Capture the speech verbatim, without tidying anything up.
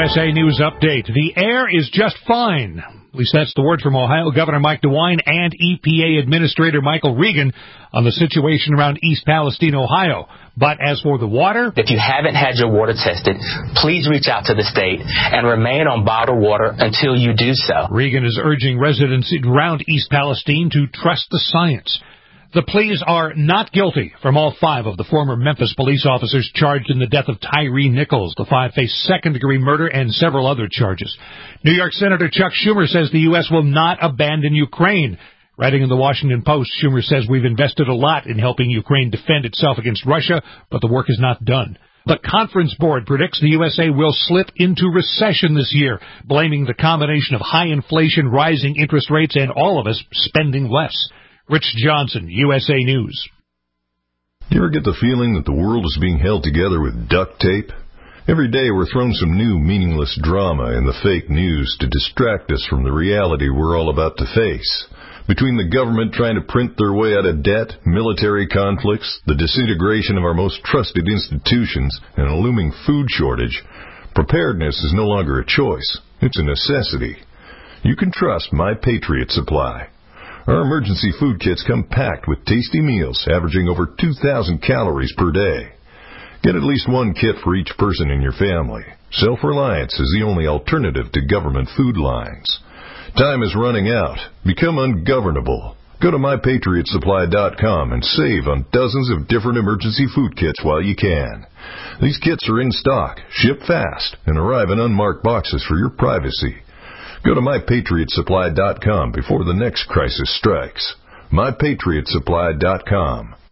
S A News Update. The air is just fine. At least that's the word from Ohio Governor Mike DeWine and E P A Administrator Michael Regan on the situation around East Palestine, Ohio. But as for the water, if you haven't had your water tested, please reach out to the state and remain on bottled water until you do so. Regan is urging residents around East Palestine to trust the science. The pleas are not guilty from all five of the former Memphis police officers charged in the death of Tyree Nichols. The five face second-degree murder and several other charges. New York Senator Chuck Schumer says the U S will not abandon Ukraine. Writing in the Washington Post, Schumer says we've invested a lot in helping Ukraine defend itself against Russia, but the work is not done. The Conference Board predicts the U S A will slip into recession this year, blaming the combination of high inflation, rising interest rates, and all of us spending less. Rich Johnson, U S A News. You ever get the feeling that the world is being held together with duct tape? Every day we're thrown some new meaningless drama in the fake news to distract us from the reality we're all about to face. Between the government trying to print their way out of debt, military conflicts, the disintegration of our most trusted institutions, and a looming food shortage, preparedness is no longer a choice. It's a necessity. You can trust My Patriot Supply. Our emergency food kits come packed with tasty meals averaging over two thousand calories per day. Get at least one kit for each person in your family. Self-reliance is the only alternative to government food lines. Time is running out. Become ungovernable. Go to my patriot supply dot com and save on dozens of different emergency food kits while you can. These kits are in stock, ship fast, and arrive in unmarked boxes for your privacy. Go to my patriot supply dot com before the next crisis strikes. my patriot supply dot com.